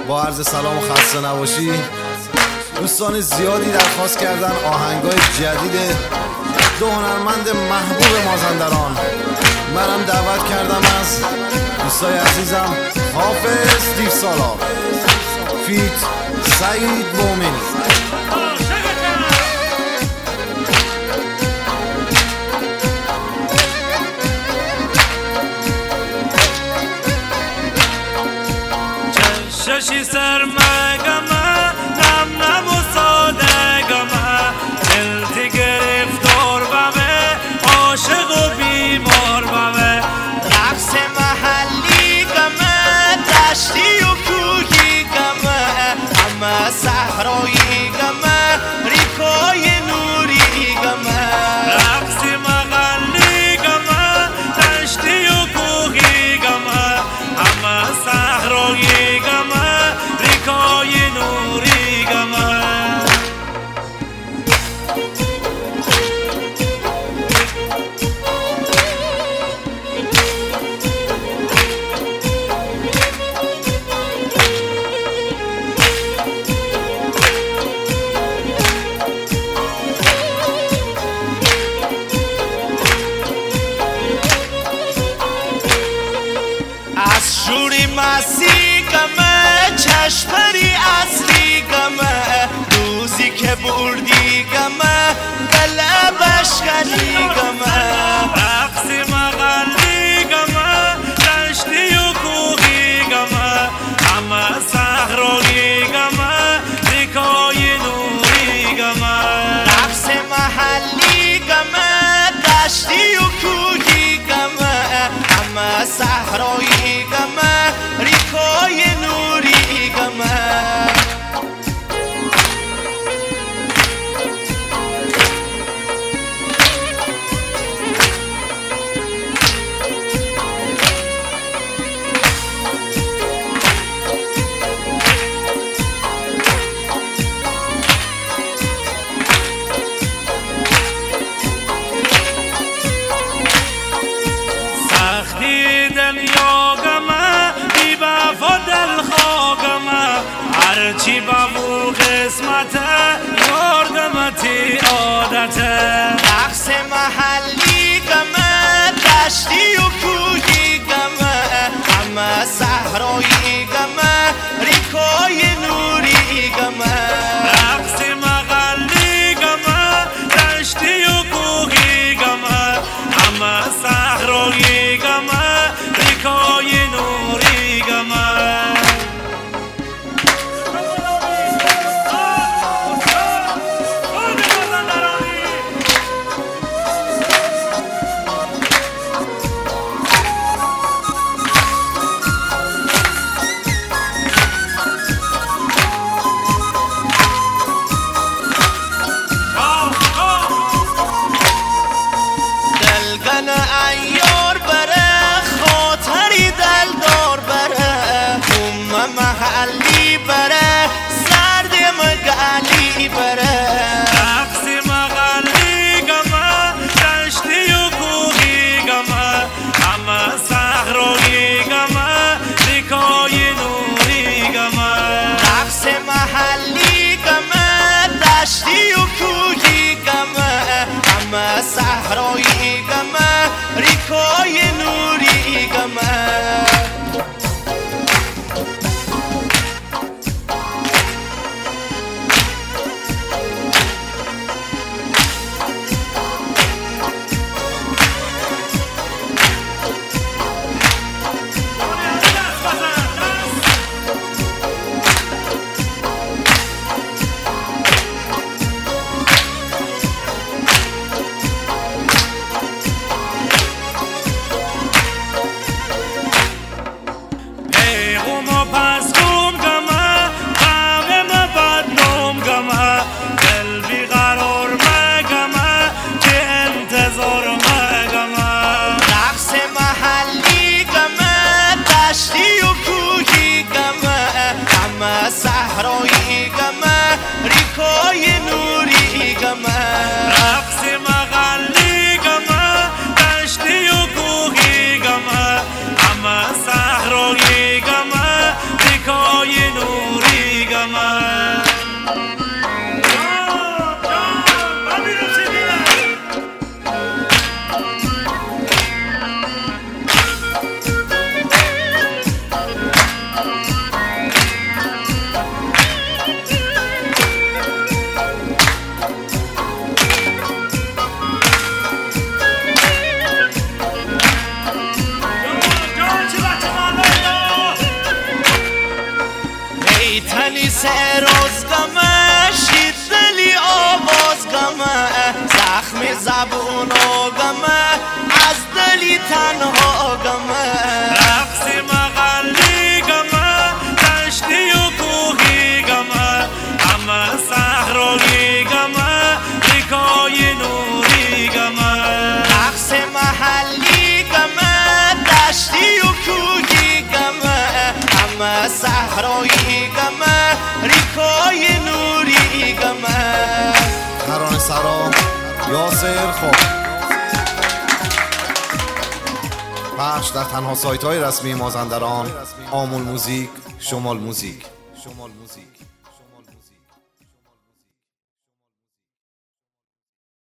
با عرض سلام و خسته نباشی. دوستان زیادی درخواست کردن آهنگای جدید دو هنرمند محبوب مازندران. منم دعوت کردم از دوستای عزیزم حافظ دیو سالار فیت سعید مومنی. چشی سرمگمه نم نم و سادگمه دلتی گرفتار بمه عاشق و بیمار بمه رقص محلی گمه دشتی و کوهی گمه همه صحرایی گمه ریکای نوری گمه رقص محلی گمه دشتی و کوهی گمه همه صحرایی گمه ریکای نوری گمه از شوری مسی گمه چشمری اصلی گمه روزی که بردی گمه دل بشکنی گمه رقص محلی گمه دشتی و کوهی گمه همه صحرایی گمه ریکای نوری گمه رقص محلی گمه دشتی و کوهی گمه همه صحرایی گمه ریکای نوری گمه سختی دنیا گمه بی وفا دل خواگمه هرچی بمو قسمته یاردمتی عادته رقص محلی گمه دشتی و کوهی گمه همه صحرایی گمه ریکای نوری گمه رقص محلی گمه دشتی و کوهی گمه همه صحرایی گمه ریکای نوری گمه دلگن ایار بره خاطری دلدار بره اوم محلی بره سرد مگلی بره رقص محلی گمه دشتی و کوهی گمه همه صحرایی گمه ریکای نوری گمه رقص محلی گمه دشتی و کوهی گمه همه صحرایی گمه ریکای نوری گمه روزگمه شیدلی آوازگمه زخم زبوناگمه از دلی تنهاگمه رقص محلیگمه دشتی و کوهیگمه همه صحراییگمه ریکای نوریگمه رقص محلیگمه دشتی و کوهیگمه همه صحراییگمه ریکای نوریگمه ترانه سرا یاسر خوب پخش در تنها سایت های رسمی مازندران، آمول موزیک، شمال موزیک.